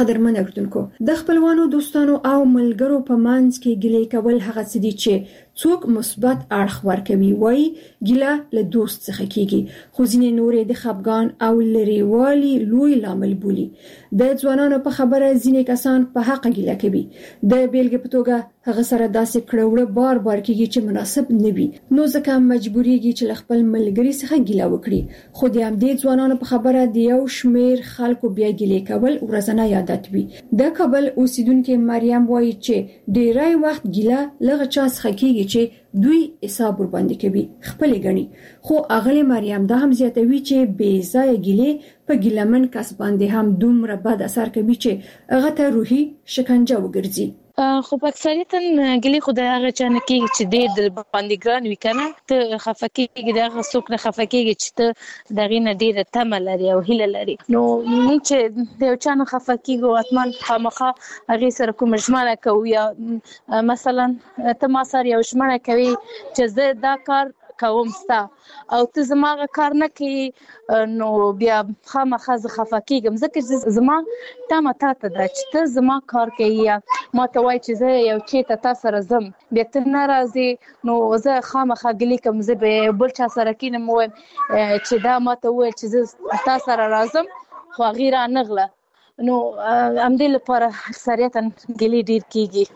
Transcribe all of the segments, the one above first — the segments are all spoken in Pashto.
قدرمن اردوونکو د خپلوانو دوستانو او ملګرو په منځ کې ګیلې کول هغه څه دي چې څوک مثبت اړخ ورکوي وایي ګیله له دوست څخه کیږي خو ځینې نورې د خپګان او لرېوالي لوی لامل بولي د ځوانانو په خبره ځینې کسان په حق ګیله کوي د بیلګې په توګه هغه سره داسې کړوړه بار کیږي چې مناسب نه وي نو ځکه مجبوريږي چې خپل ملګری څخه ګیله وکړي خو د همدې ځوانانو په خبره د یو شمیر خلکو بیا ګیلې کول ورځنی عادت وي د کابل اوسیدونکو مریم وایي چې ډیری وخت ګیله لږ چا څخه کیږي چې دوی حساب ور باندې کوي خپل غني خو اغلی مریم دا هم زیاتوي چې بې ځای ګیلې په ګیلمن کس باندې هم دومره بد اثر کوي چې هغه ته روحي شکنجه وګرځي خو په اکثریت ګلې خدای هغه چانه کې چې د باندې ګران وي کنه ته خفقېږي دغه څوک نه خفقېږي چې ته دغه نه ډیره تمه لري او هیله لري نو موږ چې د چانه خفقېږو اتمن خامخا هغه سره کوم ژمنه کوي یا مثلا ته ما سره یو ژمنه کوي چې زه دا کار کوم ستا او ته زما کار نه کوي نو بیا خامخا زه خفقېږم ځکه زما تمه تاته ده چې ته زما کار کوي یا ما ته وایي چې زه یو چېرته تا سره ځم بیا ته نه راځې نو زه خامخا ګیلې کوم زه به بل چا سره کینم وایم چې دا ما ته وویل چې زه تا سره راځم خو هغې رانغله نو همدې لپاره اکثریتا ګیلې ډېر کېږي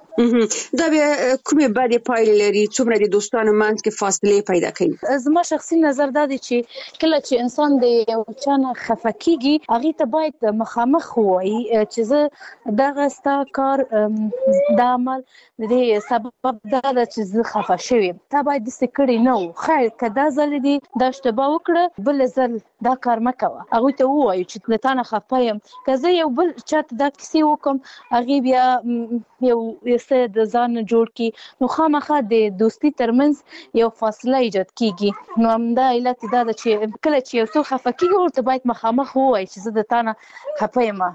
دا بیا کومې بدې پایلې لري څومره د دوستانو منځ کې فاصلې پیدا کوي زما شخصي نظر دا دی چې کله چې انسان د یو چا نه خفه کېږي هغې ته باید مخامخ ووایي چې زه دغه ستا کار دا عمل د دې سبب دا ده چې زه خفه شوې یم تا باید داسې کړی نه و خیر که دا ځل دې دا اشتباه وکړه بل ځل دا کار مه کوه هغوی ته ووایو چې له تا نه خفه یم که زه یو بل چاته دا کیسې وکړم هغې بیا یو څه د ځان جوړ کی نو خامخا د دوستي ترمنځ یو فاصله ایجاد کیږي نو همدا علت دا ده چې کله چې یو څوک خفه کیږي ورته باید مخامخ ووایي چې زه د تا نه خفه یم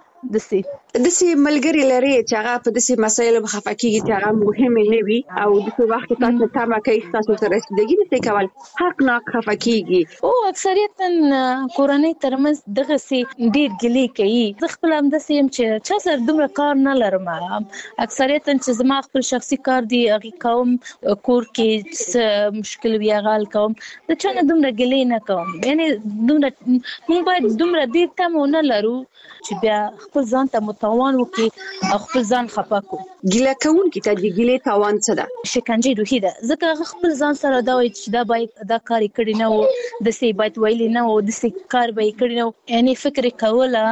داسې ملګري لري چې هغه په داسې مسایلو خفه کیږي چې هغه مهمې نه وي او داسې وخت تاسو تمه کوي تاسو سره رسیدګي نشي کول حق نه خفه کیږي او اکثریتا کورنۍ ترمنځ دغسې ډېر ګیلې کوي زه خپل همداسې یم چې چا سره دومره کار نه لرم اکثریتا چې زما خپل شخصي کار دی هغې کوم کور کې څه مشکل وي هغه حل کوم د چا نه دومره ګیلې نه کوم یعنې دومره موږ باید دومره ډېر تمه ونه لرو چې بیا خپل ځان ته متوان وکړي او خپل ځان خفه کړو ګیله کوونکي ته د ګیلې تاوان څه ده شکنجې روحي ده ځکه هغه خپل ځان سره دا وایي چې دا باید دا کار یې کړی نه و داسې باید ویلی نه و داسې کار به یې کړی نه و یعنې فکر یې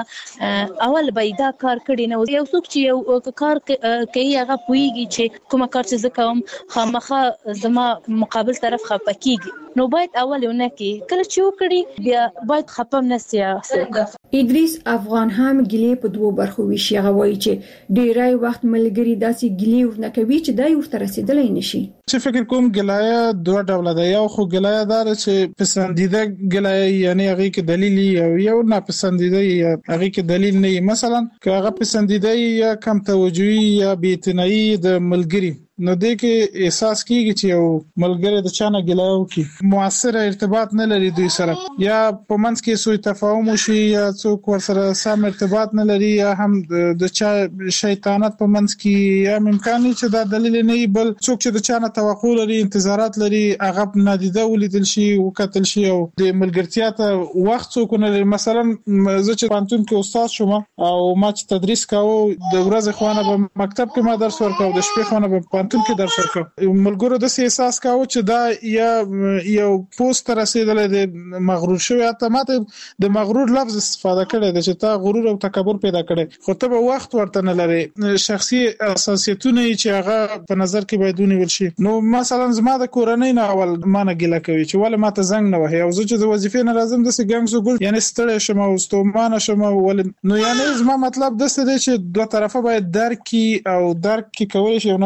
کوله اول به یې دا کار کړی نه و یو څوک چې یو کار کوي هغه پوهېږي چې کومه کار چې زه کوم خامخا زما مقابل طرف خفه کېږي نو باید اول یې ونه کړي کله چې وکړي بیا باید خفه هم نسي ادریس افغان هم ګیلې په دوو برخو ویشي هغه وایي چې ډیری وخت ملګري داسې ګیلې ورنه کوي چې دا ورته رسیدلی نشي چې فکر کوم ګیلایه دوه ډوله ده یو خو ګیلایه دار چې پسندیده ګیلایه یعنی هغه کې دلیل یو ناپسندیده هغه کې دلیل نه مثلا که هغه پسندیده یا کم توجهي یا بې اعتنایي د ملګري نو دې کې احساس کیږي چې یو ملګری د چانه ګیله وکړي مؤثر ارتباط نه لري دوی سره یا په منځ کې سوء تفاهم وشي یا څوک ورسره سم ارتباط نه لري یا هم د چا شیطانت په منځ کې یا امکان چې دا دلیل نه وي بل څوک چې د چانه توقع لري انتظارات لري هغه نادیده ولیدل شي وکتل شي او د ملګرتیا ته وخت څوک نه لري مثلا زه چې پانتون کې استاد شوم او ما چې تدریس کاوه د ورځې خوانه په مکتب کې ما درس ورکاو د شپې خوانه په پانتون کې درس ورکاو ملګرو د احساس کاوه چې دا یا یو پوسټ رسیدل د مغرور شوی اته ماته د مغرور لفظ استفاده کړي د چې تا غرور او تکبر پیدا کړي خو ته به وخت ورته نه لري شخصي اساسیتونه چې هغه په نظر کې باید ونیول شي نو مثلا زما د کورنۍ نه اول ما نه ګیله کوي چې ول ما ته زنګ نه وهي او زه چې د وظیفې نه راځم د سګنګ سو ګل یعنی ستړی شم او ستومانه شم ول نو یعنی زما مطلب د څه دی چې دوه طرفه باید درک او درک کول شي یو نفر شي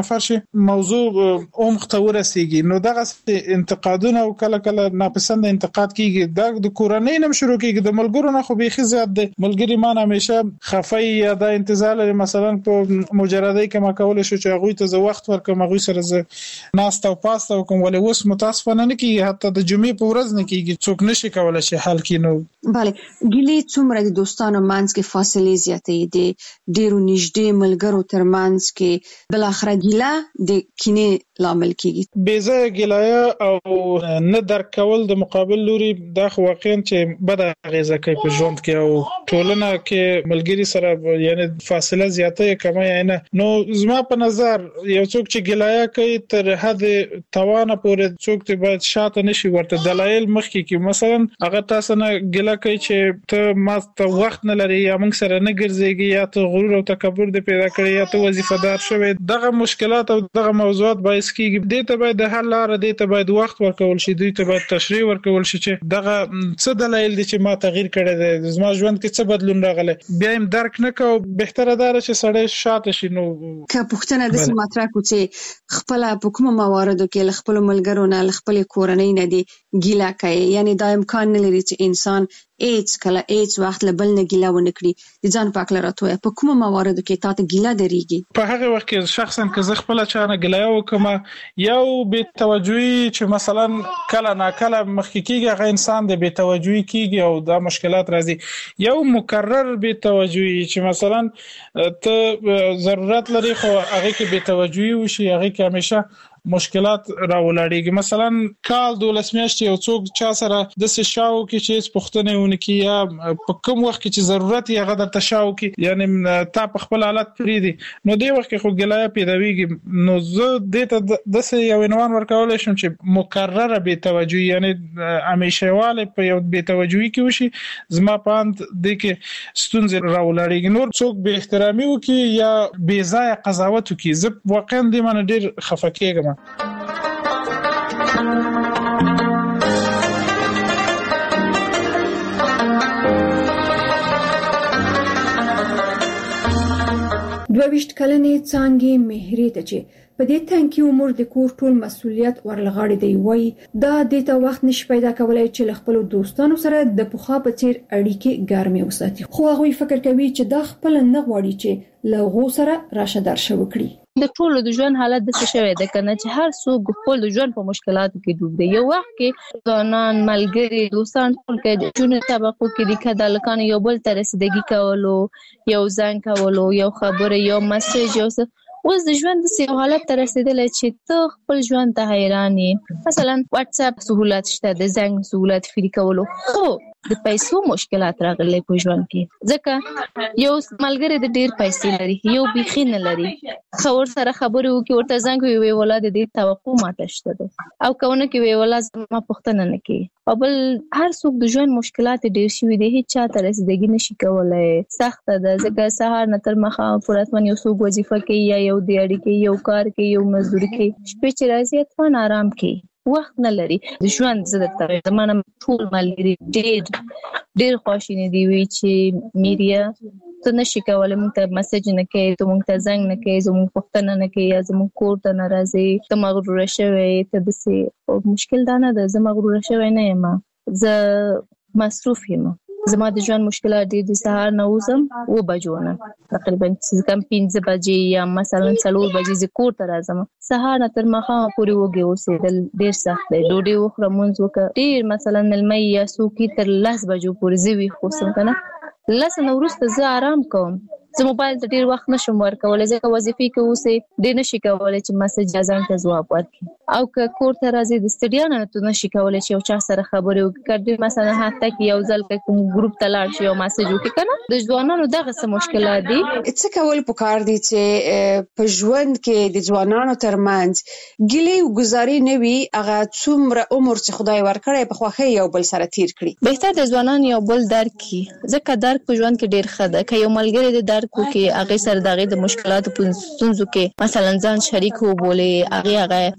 موضوع عمق ته ورسیږي نو دغه انتقادونه او کله کله ناپسند انتقاد کیږي د کورنۍ نم شروع کیږي د ملګرو نه خو به زیات د ملګری مان همیشه خفای یا د انتظار لري مثلا په مجردی کما کول شو چې هغه ته وخت ورکوم هغه سره ناست او پاست او کوم ولې اوس متاسفانه نه کیږي حتی د جمعې په ورځ نه کیږي څوک نشي کولای شي حل کینو bale ګیلې څومره د دوستانو مانځ کې فاصلې زیاتې دي ډیرو نږدې ملګرو ترمنځ کې بل اخر ګیله د کینې لامل کیږي بیزه ګیلایا او نه درک کول د مقابل لوري د واقعا چې بد غیزه کوي په ژوند کې او ټولنه کې ملګری سره یعنی فاصله زیاته کمه یعنی نو زما په نظر یو څوک چې ګیلایا کوي تر حد توانه پورې څوک ته باید شاته نشي ورته دلایل مخکې کې مثلا هغه تاسو نه ګیلا کوي چې ته ماته وخت نه لري یا موږ سره نه ګرځيږي یا ته غرور او تکبر دې پیدا کړی یا ته وظیفه دار شوی دغه مشکلات او دغه موضوعات باعث کیږي دې ته باید د حل لاره دې ته باید وخت ورکول شي دې ته باید تشریح ورکول شي چې دغه څه دلایل دي چې ما تغییر کړی دی زما ژوند کې څه بدلون راغلی بیا هم درک نه کو بهتره ده چې سړی شاته شي نو که پوښتنه د سماترا کو چې خپل په کومه مواردو کې خپل ملګرو نه خپل کورنۍ نه دي ګیلا کوي یعنی دا امکان نه لري چې انسان هیڅ وخت له بل نه ګیلا ونه کړي د ځان پاک لراتوي په کومه مواردو کې تاسو ګیلا دريږي په هغه وخت کې شخصا که زه خپل چانه ګیلا وکم یو به توجهي چې مثلا کله نا کله مخکې کیږي هغه انسان د به توجهي کیږي او دا مشکلات راځي یو مکرر به توجهي چې مثلا ته ضرورت لري خو هغه کې به توجهي وشي هغه کې همیشه مشکلات راولاړيږي مثلا کال 12 میاشتې یو څوک چا سره د شاو کې چې پښتنه ونکي یا په کوم وخت کې چې ضرورت یې غدا تشاو کې یعنی تا په خپل حالت پریدي نو دی وخت کې خو ګلای پیداویږي نو زه د ته یو عنوان ورکول شم چې مکرره به توجهي یعنی همیشهواله په یو به توجهي کې وشي زما پاند د کې ستونزې راولاړيږي نور څوک به احترامي وکي یا بے ځای قضاوت وکي زه واقعا د من ډیر خفه کېږم دوه کلنې څانګې مهرې ته چې په دې تنکي عمر د کور ټول مسؤلیت ورلغاړي دی وای دا د ته وخت نش پیدا کولای چې خپل دوستانو سره د پوخا په څیر اړیکې ګرمې وساتي خو هغه فکر کوي چې دا خپل نه غواړي چې لغو سره راشه درشه وکړي د ټولو د ژوند حالت د څه شوی د کنه چې هر څوک خپل ژوند په مشکلاتو کې ډوب دی یو وخت کې ځوانان ملګری دوستان ټول کې د ژوند طبقو کې د کډالکان یو بل تر رسیدګي کولو یو ځان کولو یو خبره یو میسج یو اوس د ژوند د سیو حالت تر رسیدلې چې ته خپل ژوند ته حیرانې مثلا واتس اپ سہولت شته د زنګ سہولت فری کولو خو د پیسو مشکلات راغلي په ژوند کې ځکه یو ملګری د ډیر پیسې لري یو بيخي نه لري خور سره خبرو کې ورته څنګه وی ولادت دې توقع ماته شته او کونه کې وی ولادت ما پښتنه نه کوي او بل هر څوک د ژوند مشکلات ډیر شي د هیڅ چا تر رسیدګي نشي کولای سخت ده ځکه سهار نه تر مخه پراتمن یو څوک وظیفه کوي یا یو دیاړي کې یو کار کوي یو مزدوري کوي شپې چې راځي اتفان آرام کوي وخت نه لري د ژوند زړه زمانه ټول ملګری ډېر خوشینه دی وی چې میډیا ته نشي کولای موږ ته میسج نه کوي ته موږ ته زنګ نه کوي زموږ پښتنه نه کوي یا زموږ کور ته ناراضي ته مغرور شوی ته دسه مشکل دا نه ده زه مغرور شوی نه یم زه مصروف یم زما د ژوند مشکلات دي د سهار نه وزم و بجونه تقریبا کم 15 بجې یا مثلا 4 بجې ز کور ته راځم سهار نه تر مخه پورې وګي اوسېدل ډیر سخت دی ډوډۍ وخوره مونږ وکړه ډیر مثلا ملمي یا سوکي تر 10 بجو پورې زوي خوسم کنه لسه نو ورسته زه آرام کوم زه موبایل ته ډیر وخت نشم ورکولای ځکه وظیفې کې اوسې ډیر نشي کولای چې میسج ځان ته جواب ورکړي او که کور ته راځي د سټډیا نه ته نشي کولای چې یو چا سره خبرې وکړي مثلا هاته کې یو ځل کوم ګروپ ته لاړ شي او میسج وکړي کنه د ځوانانو دغه څه مشکلات دي څه کول پکار دي چې په ژوند کې د ځوانانو ترمنځ ګلې او گزاري نه وي هغه څومره عمر چې خدای ورکړي په خوخه یو بل سره تیر کړي بهتر د ځوانانو یو بل درک کی ځکه درک په ژوند کې ډیر ښه ده که یو ملګری د درک کې هغه سره دغه د مشکلاتو په ستونزو کې مثلا ځان شریک وو بوله هغه مشکلات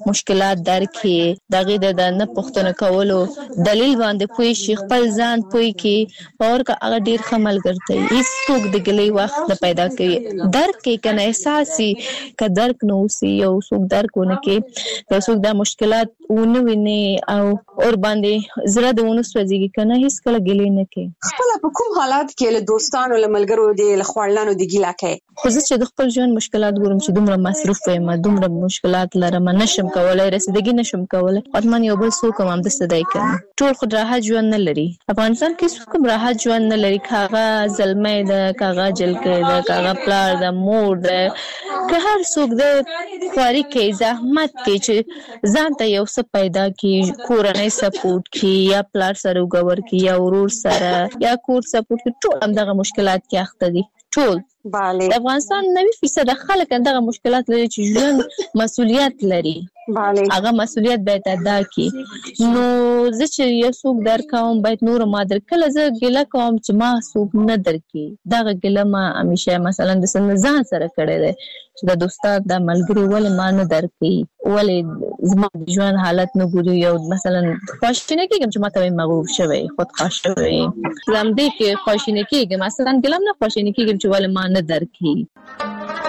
مشکلات درکې دغه د نه پوښتنه کولو دلیل باندې پوي شي خپل ځان پوي کې اور کا هغه ډیر خمل ګرځي هیڅ څوک د ګلې وخت نه پیدا کوي درک کې کنه احساسي ک درک نو سي او څوک درکونه کې څوک د مشکلات ونه ویني او اور باندې زړه دونه سوځي کنه هیڅ کله ګلې نه کې خپل په کوم حالات کې له دوستانو له ملګرو دي له خپلانو دي ګیلا کوي خو زه چې د خپل ژوند مشکلات ګورم چې دومره مصروف یم دومره مشکلات لرم نشم کولای رسیدګي نشم کولای حتمان یو بل څوک هم د صدای کوي ټول خو راحت ژوند نه لري افغانستان کې څوک راحت ژوند نه لري کاغه زلمې د کاغه جلکې د کاغه پلار د مور د که هر څوک د خواري کې زحمت کې چې ځان ته یو څه پیدا کی کورنۍ سپورټ کی یا پلار سره وګور کی یا ورور سره یا کور سپورټ کی ټول هم دغه مشکلات کې اخته دي ټول bale د افغانستان 90% خلک دغه مشکلات لري چې ژوند مسؤلیت لري bale هغه مسؤلیت باید ادا کړي نو زه چې یو څوک درکوم باید نور ما درکله زه ګله کوم چې ما څوک نه درکې دغه ګله ما همیشه مثلا د ځان سره کړی دی چې د دوستان د ملګری ولې ما نه درکې ولې زما د ژوند حالت نه ګوري یو مثلا خواشینه کېږم چې ما ته مغرور شوی خودخواه شوی زم دې کې خواشینه کېږم مثلا ګلم نه خواشینه کېږم چې ولې ما نه درکې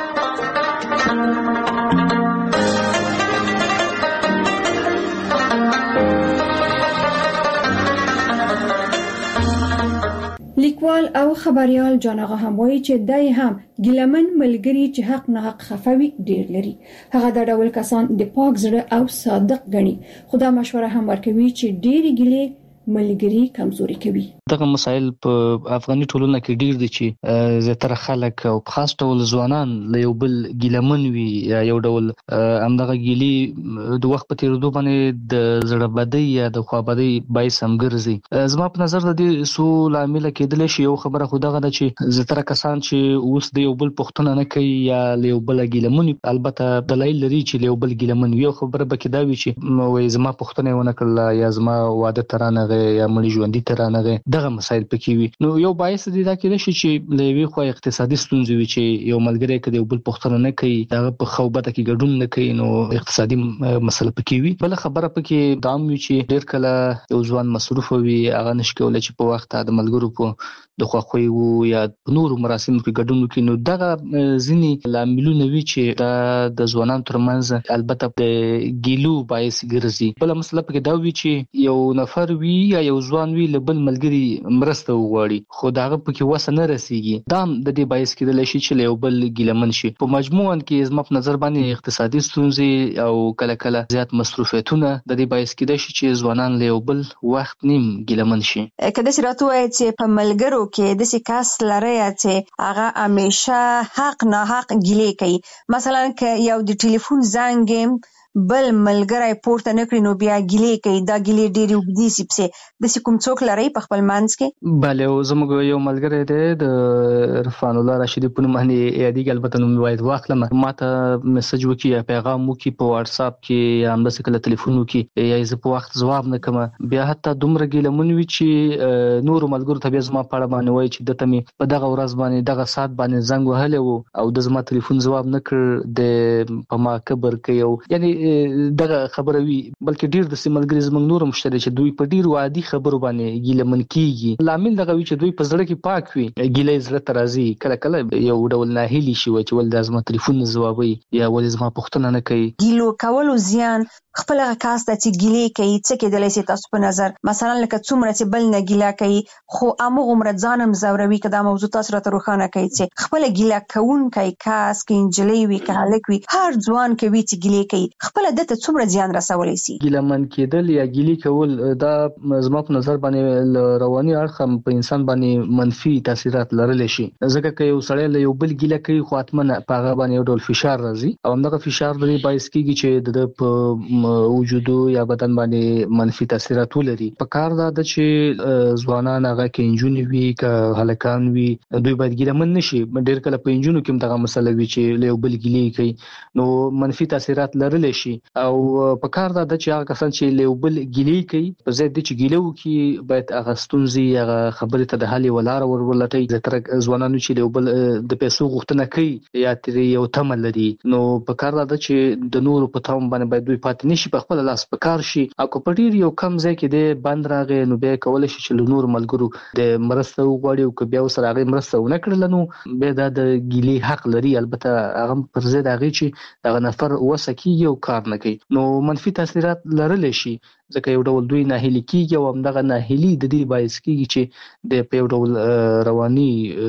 لیکوال او خبريال جان آغا هم وایي چې دای هم ګلمن ملګری چې حق نه حق خفوي ډیر لري هغه د ډول کسان د پاک زړه او صادق غني خدا مشوره هم ورکوي چې ډیر ګلې ملګری کمزوري کوي دغه مسایل په افغاني ټولنه کې ډیر دي چې زیاتره خلک او خاص ډول ځوانان له یو بل ګیلمن وي یا یو ډول همدغه ګیلي د وخت په تیریدو باندې د زړه بدی یا د خوابدي باعث هم ګرځي زما په نظر د دې سو لامل کېدل شي یو خبره خو دغه ده چې زیاتره کسان چې اوس د یو بل پښتنه نه کوي یا له یو بل ګیلمن البته دلایل لري چې له یو بل ګیلمن یو خبره بکې دا وي چې وای زما پښتنه ونه کړل یا زما واده ترانه یا مړي ژوندۍ ترانه دغه مسایل پکې وي نو یو باعث دي دا کېدای شي چې لوي خو اقتصادي ستونزې وي چې یو ملګری کده یو بل پښتنه نه کوي هغه په خوبته کې ګډون نه کوي نو اقتصادي مسله پکې وي بل خبره پکې دام وي چې ډېر کله یو ځوان مصروف وي هغه نشکول چې په وخت د ملګرو په د خوخوي وو یا نور مراسم کې ګډون کوي نو دغه ځینی لاملونه وی چې د ځوانانو ترمنځ البته د ګیلو باعث ګرځي بل مسله پکې دا وی چې یو نفر وی یا یو ځوان وی له بل ملګری مرسته وغواړي خو داغه پکې وسه نه رسیږي دا د دې باعث کېدل شي چې له بل ګیلمن شي په مجموعاً کې زما په نظر باندې اقتصادي ستونزې او کله کله زیات مصروفیتونه د دې باعث کېدل شي چې ځوانان له بل وخت نیم ګیلمن شي کله چې راته چې په ملګرو کې د سکاس لري چې هغه همیشه حق نه حق ګیلې کوي مثلا ک یو د ټلیفون زنګ بل ملګری پورته نکړي نو بیا ګیلې کوي دا ګیلې ډېری وګدي سپسه د کوم څوک لري په خپل منځ کې bale زموږ یو ملګری دی د رفان الله راشدی په نوم باندې یادی البته نوم وایي واخلم ماته میسج وکي یا پیغام وکي په واتس اپ کې یا هم د سکه ټلیفون وکي یا زه په وخت جواب نه کوم بیا حتی دومره ګیلمن وی چې نور ملګرو ته زما په اړه باندې وایي چې دته می په دغه ورځ باندې دغه سات باندې زنګ وهله او د زما ټلیفون جواب نه کړ د په ما کبر کوي یعنی دغه خبره وی بلکې ډیر د سیملګری زمنګ نور مشتري چې دوی په ډیر عادي خبرو باندې ګیلمن کیږي لامل دغه وی چې دوی په زړه کې پاک وي ګیلې زړه ترازی کله کله یو ډول ناهیلی شي چې ول د ازما ټلیفون جوابي یا ول زما پښتنه نه کوي ګیلو کولو زیان خپل کاست چې ګیلې کوي څه کې د لسی تاسو په نظر مثلا لکه څومره چې بل نه ګیلا کوي خو امو عمر ځانم زوروي کدا موضوع تاسو راته روښانه کوي چې خپل ګیلا کون کوي کاس کې انجلې وی کهلک وی هر ځوان کوي چې ګیلې کوي خپل دته څومره زیان رسولای شي ګیلمن کېدل یا ګیلې کول دا زما په نظر باندې رواني اړخ په انسان باندې منفي تاثیرات لرلی شي ځکه چې یو سړی له یو بل ګیله کوي خو اتمنه په هغه باندې یو ډول فشار راځي او همدغه فشار د باعث کیږي چې د په وجود یا بدن باندې منفي تاثیرات ولري په کار دا د چې ځوانان هغه کې انجونی وی ک هلکان وی دوی باید ګیلمن نشي ډیر کله په انجونو کې دغه مسله وی چې له یو بل ګیلې کوي نو منفي تاثیرات لرلی شي او په کار دا چې هغه کسان چې له بل ګیلې کوي په ځای د چې ګیلو کې باید هغه ستونزې هغه خبرې ته د حل ولاره ورولټي زتر ځوانانو چې له بل د پیسو غوښتنه کوي یا تر یو تمل لري نو په کار دا چې د نورو په تاوان باندې باید دوی پاتې نشي په خپل لاس په کار شي او په ډیر یو کم ځای کې د بند راغی نو به کول شي چې له نور ملګرو د مرسته وغواړي او که بیا سره هغه مرسته ونه کړل نو به دا د ګیلې حق لري البته هغه پر ضد هغه چې هغه نفر وسکی یو کار نه کوي نو منفي تاثیرات لرل شي ځکه یو ډول دوی ناهیلي کیږي او همدغه ناهیلي د دې باعث کیږي چې د په یو ډول رواني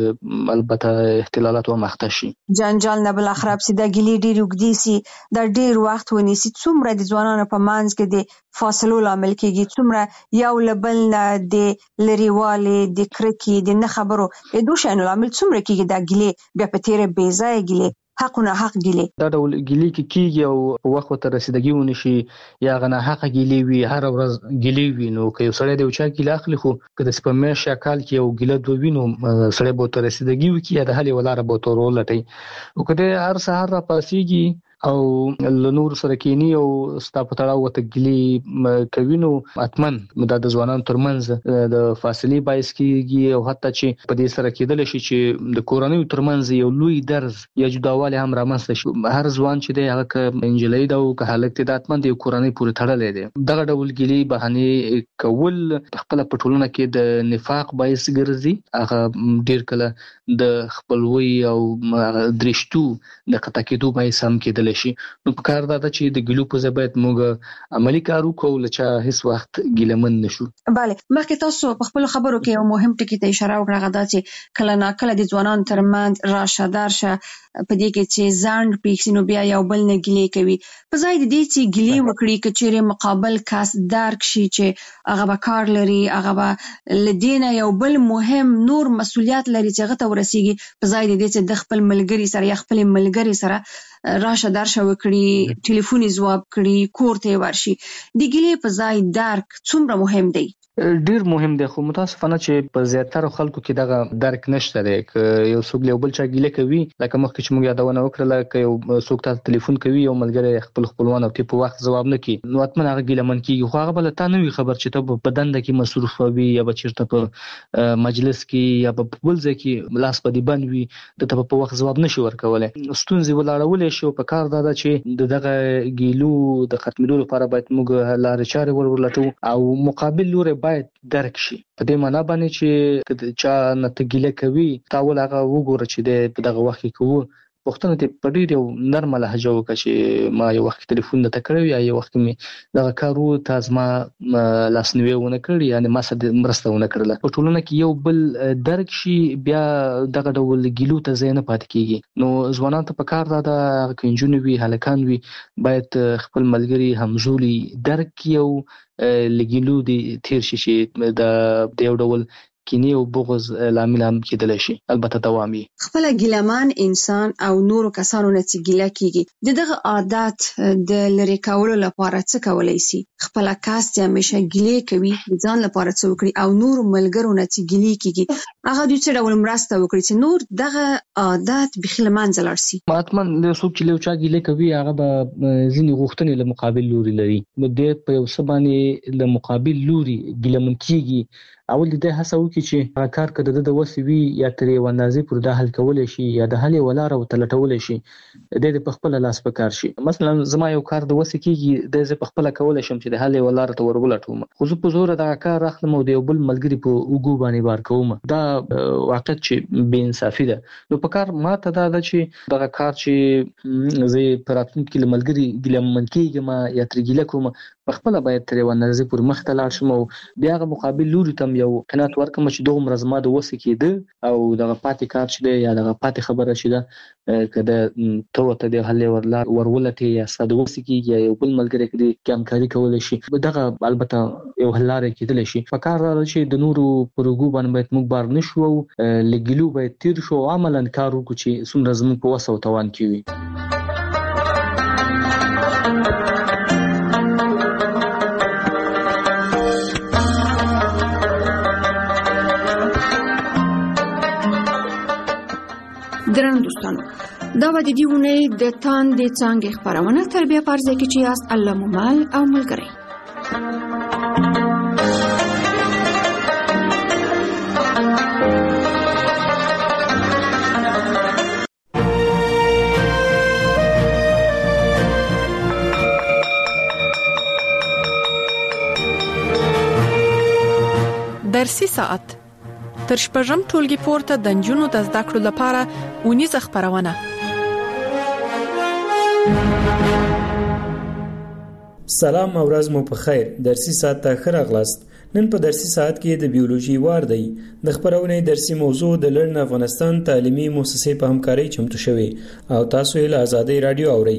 البته اختلالات او مخته شي جنجال نه بل خراب سي د ګیلې ډیر وګدي سي د ډیر وخت ونیسي څومره د ځوانانو په منځ کې د فاصلو لامل کیږي څومره یو لبل نه د لريواله د کرکی د نه خبرو د دوه شانو لامل څومره کیږي د ګیلې بیا په تیرې بیځای ګیلې حقونه حق ګیلې دا ډول ګیلې کیږي او په وخت ته رسیدګي ونشي یا غنه حق ګیلې وي هر ورځ ګیلې وي نو که یو سړی د وچا ګیلې اخلي خو که د سپمې شکل کې یو ګیلې دوه وینو سړی به تر رسیدګي وکي یا د حل ولاره به تور ولټي او کله هر سهار را پاسيږي او لنور سره کینی او ستاپتړه وته ګلی کوینو اتمن د ځوانانو ترمنځ د فاصله باعث کیږي او حتی چې په دې سره کېدل شي چې د کورنۍ ترمنځ یو لوی درز یا جداواله هم رامنځته شي هر ځوان چې د هغه انجلۍ د او که حالت د اتمن د کورنۍ پورې تړلې دي دغه ډول ګلی بهانه کول خپل پټولونه کې د نفاق باعث ګرځي هغه ډیر کله د خپلوي او درشتو د قطع کېدو باعث هم کېدل شي نو په کار دا چې د ګلو په ځای باید موږ عملی کار وکړو چې هیڅ وخت ګیلمن نشو bale مخکې تاسو په خپل خبرو کې یو مهم ټکی ته اشاره وکړه غدا چې کله ناکله د ځوانانو ترمنځ راشه درشه په دې کې چې ځان پیښینو بیا یو بل نه ګیلې کوي په ځای د دې چې ګیلې وکړي کچېره مقابل کس درک شي چې هغه به کار لري هغه به لدینه یو بل مهم نور مسولیت لري چې هغه ته ورسیږي په ځای د دې چې د خپل ملګری سره یا خپل ملګری سره راشه درشه وکړي ټلیفوني ځواب کړي کور ته ورشي د ګیلې په ځای درک څومره مهم دی ډیر مهم دی خو متاسفانه چې په زیاتره خلکو کې دغه درک نشته دی یو څوک یو بل چا ګیله کوي لکه مخکې چې موږ یادونه وکړه لکه یو څوک ته ټلیفون کوي یو ملګری خپل خپلوان او په وخت جواب نه کوي نو اتمن هغه ګیله من کیږي خو هغه بل ته نه وي خبر چې ته په دنده کې مصروف وي یا به چیرته په مجلس کې یا په بل ځای کې لاس په دی بند وي ته په وخت جواب نشي ورکولای ستونزې ولاړول شي په کار دا چې دغه ګیلو د ختمېدو لپاره باید موږ لارې چارې ورولټو او مقابل لوري باید درک شي په دې معنی باندې چې چا نتګیله کوي تاول هغه وګوره چې د دغه وخت کې کوو پښتنه ته په ډیر یو نرمه لهجه وکړي چې ما یو وخت ټلیفون نه تکړه یا یو وخت می دغه کارو تاسما لاسنوي ونه کړی یعنی ما سره مرسته ونه کړله په ټولنه کې یو بل درک شي بیا دغه ډول ګیلو ته زینه پات کیږي نو ځوانان ته په کار دا کنجونی وی هلکان وی باید خپل ملګری همزولي درک یو لګیلو دي تیر شي د یو ډول کینی او بغض لامل هم کېدل شي البته دوامي خپل ګیلمان انسان او نورو کسانو نه چې ګیله کیږي دغه عادت د لری کولو لپاره څه کولای شي خپل کاس چې همیشه ګیله کوي ځان لپاره څه وکړي او نور ملګرو نه چې ګیله کیږي هغه دوی څه ډول مرسته وکړي چې نور دغه عادت بخیل منځلار شي ماتمن له څوک چې له چا ګیله کوي هغه به ځینې غوښتنې له مقابل لوري لري نو د په یو سبانه له مقابل لوري ګیله من کیږي اول دې هڅه وکړي چې کار کده د وسوي یا ترې وندازي پر د حل کول شي یا د حل ولاره او تلټول شي د په خپل لاس په کار شي مثلا زما یو کار د وسې کیږي د په خپل کول شم چې د حل ولاره ته ورولټوم خو زه په زور دا کار راخلم او د یو بل ملګری په وګو باندې بار کوم دا واقعیت چې بے انصافي ده نو په کار ماته دا چې دغه کار چې زه پراتون کې ملګری ګلم کېږم یا ترګیله کوم خپل باید ترې ونرځي پر مخ ته لاړ شم او بیا غو مقابل لوري تم یو قناعت ورکم چې دوه مرزما د وسې کېده او دغه پاتې کار چې یا دغه پاتې خبره چې ده کده ته د حل ورولته یا ساده وسې کېږي یا یو بل ملګری کې همکاري کول شي دغه البته یو حلاره کېدل شي فکر راځي چې د نورو پروګو باندې باید موږ بار نشو لګیلو باید تیر شو عملاً کار وکړو چې څومره زموږ په وسه او توان کې وي درنو دوستانو دا به د دې اونۍ د تاندې څانګې خپرونه تر بیا په هر ځای کې چې یاست الله مو مل او ملګری. درسي ساعت تر شپږم ټولګي پورته د نجونو د زده کړو لپاره اونیزه خپرونه. سلام او ورځ مو په خیر. درسي ساعت ته ښه راغلاست. نن په درسي ساعت کې د بیولوژي وار دی. د خپرونې درسي موضوع د لرن افغانستان تعلیمي مؤسسې په همکارۍ چمتو شوې او تاسو یې له آزادۍ رادیو اورئ.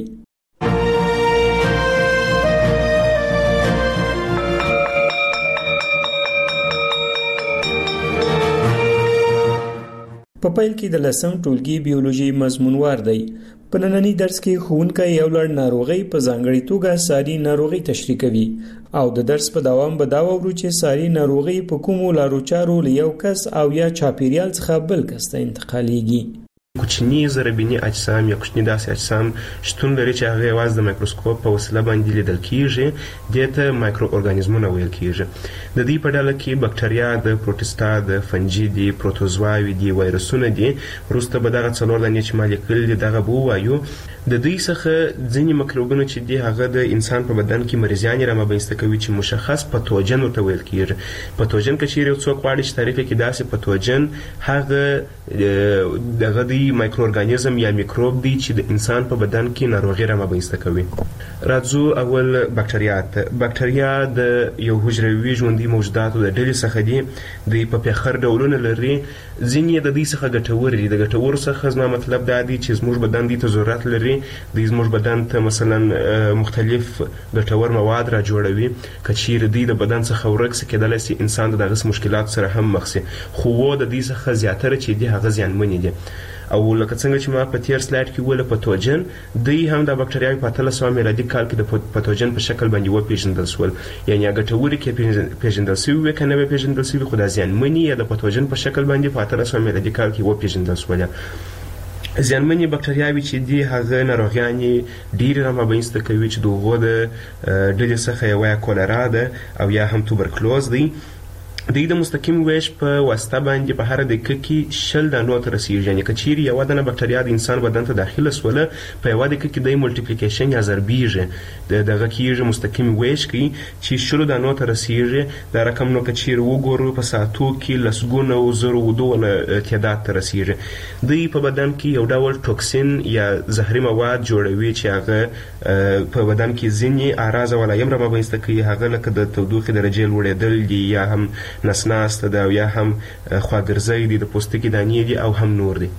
په پیل کې د لسم ټولګي بیولوژي مضمونوار دی. په نننی درس کې ښوونکی یو لړ ناروغۍ په ځانګړې توګه ساري ناروغۍ تشریح کوي او د درس په دوام به دا وورو چې ساري ناروغۍ په کومو لارو چارو له یو کس او یا چاپیریال څخه بل کس ته انتقالیږي. کوچني ضربیني اجسام یا کوچني داسې اجسام شتون لري چې هغه یوازې د مایکروسکوپ په وسیله باندې لیدل کیږي. دته مایکرو ارګانیزمونه ویل کیږي. د دې په ډله کې بکټریا، د پروټستا، د فنجي دي، پروتوزواوي دي، وایرسونه دي. وروسته به دغه څلور دانې چې مالیکول دي دغه به وایو. د دې څخه ځینې میکروبونه چې دي هغه د انسان په بدن کې مریضیان رامنځته کوي چې مشخص پاتوجن ورته ویل کیږي. پاتوجن کې چیرې څوک واړي چې تعریف کې داسې پاتوجن هغه دغه دی مایکرو ارګانیزم یا میکروب دی چې د انسان په بدن کې ناروغي رامنځته کوي. راځو اول بکټریا ته. بکټریا د یو حجروي ژوندي موجوداتو د ډلې څخه دي. د په پیخر ډولونه لري. ځینې د دې څخه ګټور دي. د ګټور څخه زما مطلب دا دی چې زموږ بدن دې ته ضرورت لري. د زموږ بدن ته مثلا مختلف ګټور مواد را جوړوي. کچیر دی د بدن څخه ورک سي کېدل سي انسان دغه مشکلات سره هم مخ سي. خو د دې څخه زیاتره چې دی هغه زیانمن دي. او لکه څنګه چې ما په تیر سلاید کې ویل پاتوجن دی هم د بکټریاوي په 1300 میلادي کال کې د پاتوجن په شکل باندې وپیژندل شول. یعنی هغه ټوري کې پیژندل شوی کنه به پیژندل شوی خو د زیانمنی یا د پاتوجن په شکل باندې په 1300 میلادي کال کې وپیژندل شول. زیانمنې بکټریاوي چې دي هغه ناروغیانې ډېرې رامنځته کوي چې دغه د ډلې څخه یو کولرا ده او یا هم توبرکلوز دی. د مستقیم ویش په واسطه باندې په هر دقیقه کې 10 دانو ته رسیږي. یعنی کچیر یو دانه بکټریا د انسان بدن ته داخله سوله په یو دقیقه کې د ملټیپلیکیشن یا ضربیږي دغه کېږي مستقیم ویش کې چې 10 دانو ته رسیږي. دا رقم نو کچیر وګورو په ساعتو کې لسګونه او زرو ودونه تعداد ته رسیږي. دوی په بدن کې یو ډول ټوکسین یا زهري مواد جوړوي چې هغه په بدن کې ځینې اعراض او علائم رامنځته کوي. هغه لکه د تودوخې درجه لوړېدل دي یا هم نسناسته ده یا هم خواګرځي دي، د پوستکي دانې دي او هم نور دي.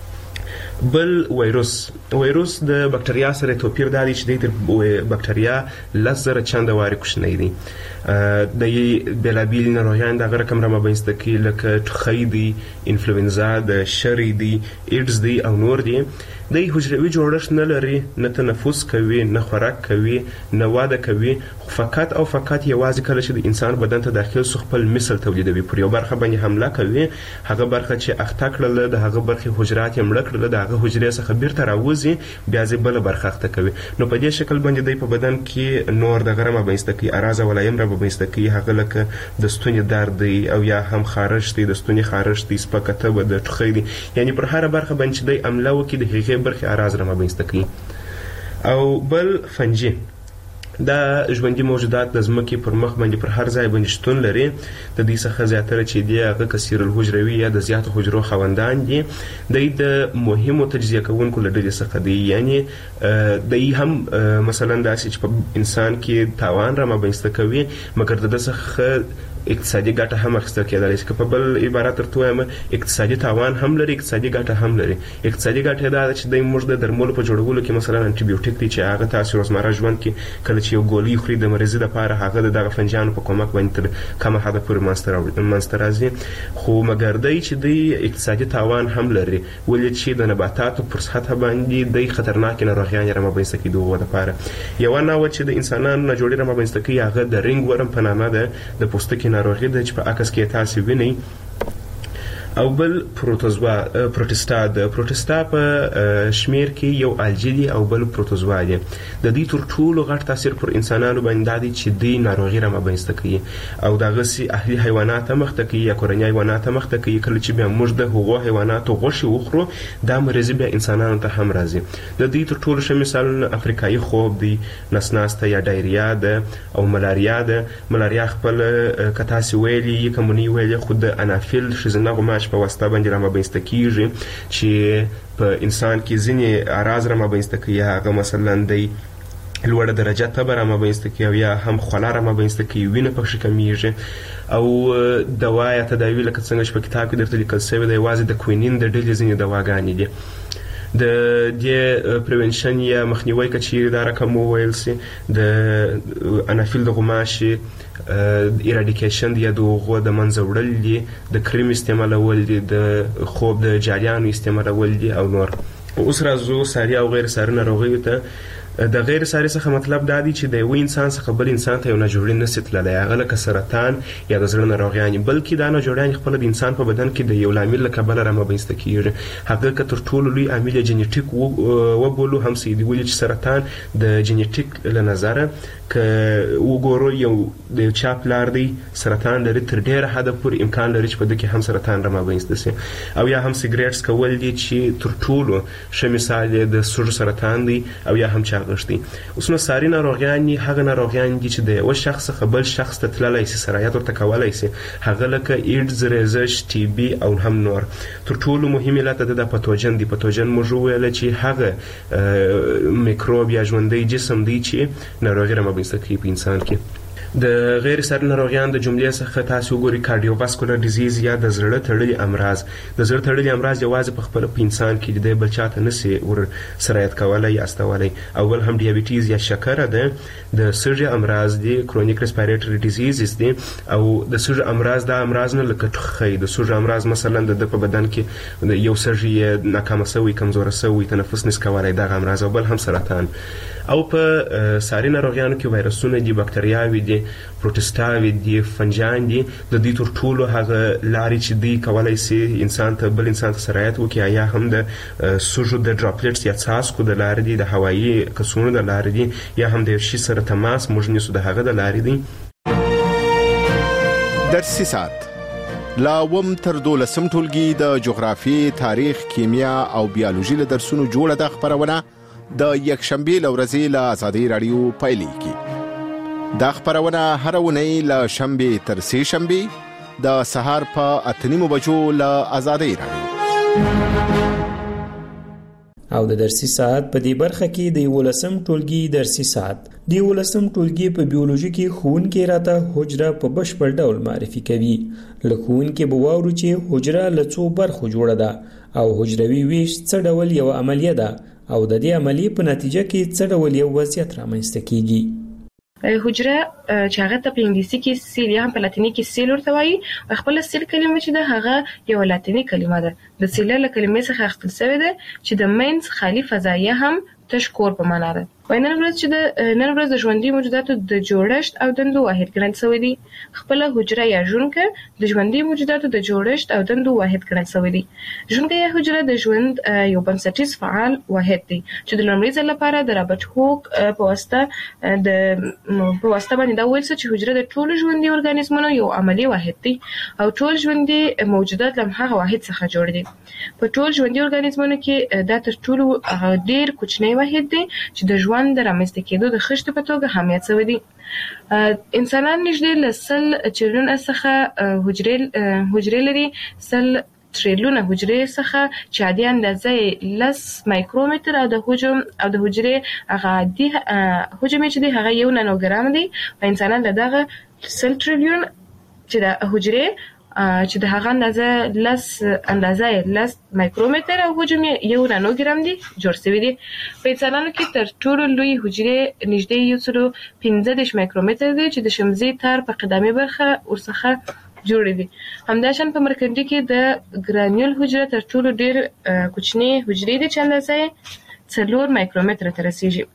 بل وایروس د بکټریا سره توپیر دی چې د بکټریا 10,000 چنده واري کوچنی دي. د بلابیل ناروغیان د غره کم رامنځته کوي لکه ټوخی دي، انفلوئنزا د شری دي، ایډز دي او نور دي. د حجروي جوړښت نه لري، نه تنفس کوي، نه خوراک کوي، نه واده کوي. فقط او فقط یوازې کله چې د انسان بدن ته داخل سو خپل مثل تولیدوي. پر یو برخه باندې حمله کوي، هغه برخه چې اخته کړل د هغه برخه حجرات یې مړ کړل، د هغه حجرې څخه بیرته راوځي، بیا ځې بل برخه اخته کوي. نو په دې شکل باندې د په بدن کې نور د غره مبایسته کوي، اراز ولایم را مبایسته کوي. هغه لکه د ستوني درد دی او یا هم خارش دی، د ستوني خارش دی، سپکته و د ټوخی دی. یعنی پر هر برخه باندې د عمله وکي د هغه برخه اراز را مبایسته کوي. او بل فنجي دا ژوندي موجودات د ځمکې پر مخ باندې پر هر ځای باندې شتون لري. د دې څخه زیاتره چې دی هغه کثیر الحجروي یا د زیاتو حجرو خوندان دي. د مهمو تجزیه کوونکو له ډلې څخه دي. یعنی د هم مثلا داسې چې په انسان کې تاوان را مبایسته کوي، مګر د څخه اقتصادي ګټه هم اخیستل کېدلی شي. که په بل عبارت درته وایم اقتصادي تاوان هم لري، اقتصادي ګټه هم لري. اقتصادي ګټه دا ده چې د موږ د درملو په جوړولو کې مثلا انټي بیوټیک دی چې هغه تاسو روزمره ژوند کې کله چې یو ګولۍ خوري د مریضي لپاره هغه دغه فنجانو په کومک باندې تر کومه حده پورې منځته راځي. خو مګر دی چې د اقتصادي تاوان هم لري، ولې چې د نباتاتو پر سطح باندې د خطرناکې ناروغیانې رامنځته کېدو لپاره. یوه نوعه چې د انسانانو نه جوړې رامنځته کوي هغه د رینګ ورم په نامه ده. د پوستکي ناروغي ده چې په عکس کې تاسو وینئ. او بل پروتوزوا د پروتوستا په شمیر کې یو الجی دی او بل پروتوزوا دی. د دې تر ټولو غټ تاثیر پر انسانانو باندې دی چې د ناروغي رامنځته کوي او دغه سي اهلي حیوانات مخته کوي یا کورنۍ حیوانات مخته کوي. کله چې بیا موږ د هغو حیواناتو غوښه وخورو دا مرض بیا انسانانو ته هم راځي. د دې تر ټولو ښه مثالونه افریقایي خوب دی، نسناسته یا ډایریا ده او ملاریا ده. ملاریا خپل کتاسي ویلي کومنی ویلي خود د انافیل شزنه غماش په واسطه باندې رامنځته کیږي چې په انسان کې ځینې اعراض رامنځته کوي. هغه مثلا د لوړه درجه تبه رامنځته کوي یا هم خوله رامنځته کوي، وینه پکې کمیږي او دوا یا تداوی لکه څنګه چې په کتاب کې درته لیکل شوی دی یوازې د کوینین د ډلې ځینې دواګانې دي. د دې پریونشن یا مخنیوي کچې دا رقم وویل سي د انافیل د غماشي ایرادیکیشن یا د غو د منځ وړل دي، د کریم استعمالول دي، د خوب د جالیانو استعمالول دي او نور. اوس راځو ساري او غیر ساري ناروغیو ته. د غیر ساري څخه مطلب دا دی چې د یو انسان څخه بل انسان ته یو ناجوړی نشي تللی، هغه لکه سرطان یا د زړه ناروغیانې، بلکې دا ناجوړیانې خپله د انسان په بدن کې د یو لامل له کبله رامنځته کیږي. هغه که تر ټولو لوی عامل یې جنیټیک وبولو هم سي دي ولې چې سرطان د جنیټیک له نظره که وګورو یو د یو چا پلار دی سرطان لري، تر ډېره حده پورې امکان لري چې په ده کې هم سرطان رامنځته سي. او یا هم سیګریټس کول دي چې تر ټولو ښه مثال یې د سږو سرطان دی او یا هم غشتي. اوس نو ساري ناروغیان هغه ناروغیان دي چې د یو شخص څخه بل شخص ته تللی سي، سرایت ورته کولی سي، هغه لکه ایډز، ریزش، ټي بي او هم نور. تر ټولو مهم علت د پاتوجن دی. پاتوجن موږ وویل چې هغه میکروب یا ژوندی جسم دی چې ناروغي رامنځته کوي په انسان کې. د غیر ساري ناروغیان د جملې څخه تاسو وګورئ کارډیوواسکولر ډیزیز یا د زړه تړلي امراض. د زړه تړلي امراض یوازې په خپل په انسان کې د بل چاته نشي ور سرایت کولای یا استوالای. اول هم ډیابیټیز یا شکر ده، د سږي امراض دي، کرونیک ریسپیریټری ډیزیز دي او د سږي امراض د امراض نه لکه ټوخی. د سږي امراض مثلا د په بدن کې یو سږي ناکامه شوی، کمزوره شوی، تنفس نس کولای، دا امراض او بل هم سرطان. او په ساري ناروغیانو کې وایرسونه دي، بکټریاوي دي، پروټسټاوي دي، فنجان دي. د دې تر ټولو هغه لارې چې دوی کولی سي انسان ته بل انسان ته سرایت وکړي یا هم د سږو د ډراپلیټس یا څاڅکو د لارې دي، د هوایي کڅوړو د لارې دي، یا هم د یو شي سره تماس موږ نیسو د هغه د لارې دي. درسي ساعت لا وم تر 12 ټولګي د جغرافي، تاریخ، کیمیا او بیولوژي له درسونو جوړه ده خبرونه د یکشنبه لورځي له آزادۍ رادیو پایلیږي. دا خبرونه هر اونۍ له شنبه تر سه شنبه د سهار په 8:30 بجو له آزادۍ رادیو. او د درسي ساعت په دې برخه کې د 11م ټولګي درسي ساعت. د 11م ټولګي په بیولوژي کې ښوونکی راته حجره په بشپړ ډول معرفي کوي. له ښوونکي به واورو چې حجره له څو برخو جوړه ده او حجروي ویش څه ډول یو عملیه ده او د دې عملیې په نتیجه کې څه ډول یو وضعیت رامنځته کیږي. حجره چې هغه ته په انګلیسي کې سیل یا په لاتیني کې سیل ورته وایي. خپل سیل کلمه چې ده هغه یو لاتیني کلمه ده. د سیل له کلمې څخه اخیستل شوې ده چې د مینز خالی فضایه هم تشکور په معنا ده. نن ورځ چې د ژوندي موجوداتو د جوړښت او دندو واحد ګڼل شوی دی. خپل حجره یا ژوندکه د ژوندي موجوداتو د جوړښت او دندو واحد ګڼل شوی دی. ژوندکه یا حجره د ژوند یو بنسټیز فعال واحد دی چې د لومړي ځل لپاره د رابرټ هوک په واسطه باندې دا ویل چې حجره د ټولو ژوندي ارګانیزمونو یو عملی واحد دی او ټول ژوندي موجودات له هغه واحد څخه جوړ دي. په ټول ژوندي ارګانیزمونو کې دا تر ټولو ډیر کوچنی واحد دی چې د ژوند د رامنځته کېدو د خښتې په توګه اهمیت شوی دی. انسانان نږدې له 100 چریلیونه څخه حجرې لري. 100 تریلیونه حجرې څخه چې عادي اندازه 10 مایکرومتر او د حجرې هغه عادي حجم چې دی هغه 1 نانوګرام دی. په انسانان له دغه 100 تریلیون چې د حجرې چې د هغه اندازه 10 مایکرومتر او حجم 1 نانوګرام دی جوړ شوی دی. په انسانانو کې تر ټولو لوی حجرې نږدې 115 مایکرومتر دی چې د شمزي تار په قدامي برخه ورڅخه جوړ دي. همداشان په مرکندي کې د ګرانیول حجره تر ټولو ډیر کوچنی حجرې دي چې اندازه 4 مایکرومتر ته رسیږي. په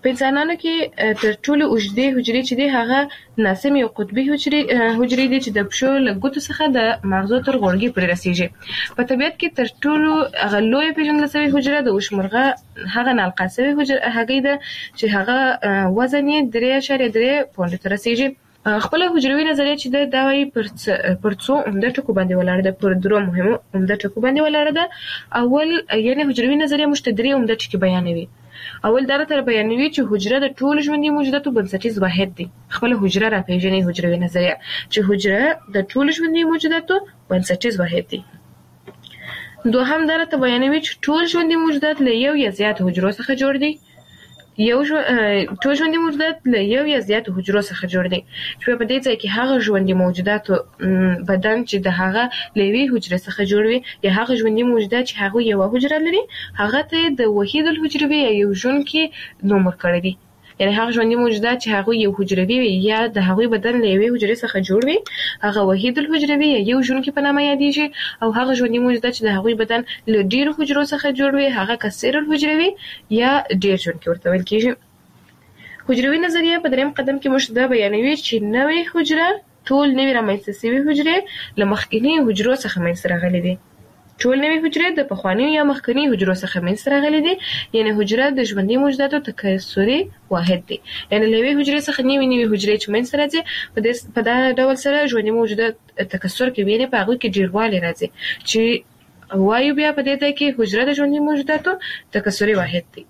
په انسانانو کې تر ټولو اوږدې حجرې چې دي هغه ناسم یو قطبي حجرې دي چې د پښو له ګوتو څخه د مغزو تر غوړګي پورې رسیږي. په طبیعت کې تر ټولو هغه لوی پیژندل شوی حجره د وشمرغه هغه نالقه شوی هغه ده چې هغه وزن یې 3.3 پونډ ته رسیږي. خپل حجروي نظریه چې دا وايي پر څو عمده ټکو باندې ولاړ ده، پر درو مهمو عمده ټکو باندې ولاړ ده. اول یعنی حجروي نظریه موږ ته درې عمده ټکي بیانوي. اول دا تر بیانوي چې حجره د ټولو ژوندي موجوداتو بنسټیز واحد دی. خپل حجره را پیژني حجروي نظریه چې حجره د ټولو ژوندي موجوداتو بنسټیز واحد دی. دوهم دا ته بیانوي چې ټول ژوندي موجودات له یو یا زیات حجرو څخه جوړ دي. ټول ژوندي موجودات له یو یا زیاتو حجرو څخه جوړ دي چې په دې ځای کې هغه ژوندي موجوداتو بدن چې د هغه له یوې حجرې څخه جوړ وي یا هغه ژوندي موجودات چې هغه یو حجره لري هغه ته د وحید الحجروي یا یو ژوندي نوم ورکړی دی. یعنی هغه ژوندي موجودات چې هغه یو حجروي وي یا د هغه بدن له یوې حجرې څخه جوړ وي هغه وحید الحجروي یا یو ژوندي په نامه یادېږي، او هغه ژوندي موجودات چې د هغه بدن له ډیرو حجرو څخه جوړ وي هغه کثیر الحجروي یا ډیر ژوندي ورته ویل کېږي. حجروي نظریه په دریم قدم کې موږ دا بیانوي چې نوې حجره ټول نوې رامنځته شوي حجرې له مخکینی حجرو څخه منځته راغلي دي. ټول نوې حجرې د پخوانیو یا مخکنی حجرو څخه منځته راغلي دي. یعنی حجره د ژوندي موجوداتو تکثري واحد دی. یعنی له یوې حجرې څخه نوې حجرې چې منځته راځي په دا ډول سره ژوندي موجودات تکثر کوي، یعنی په هغه کې ډیروالی راځي چې وایو بیا په دې ځای کې حجره د ژوندي موجوداتو تکثري واحد دی.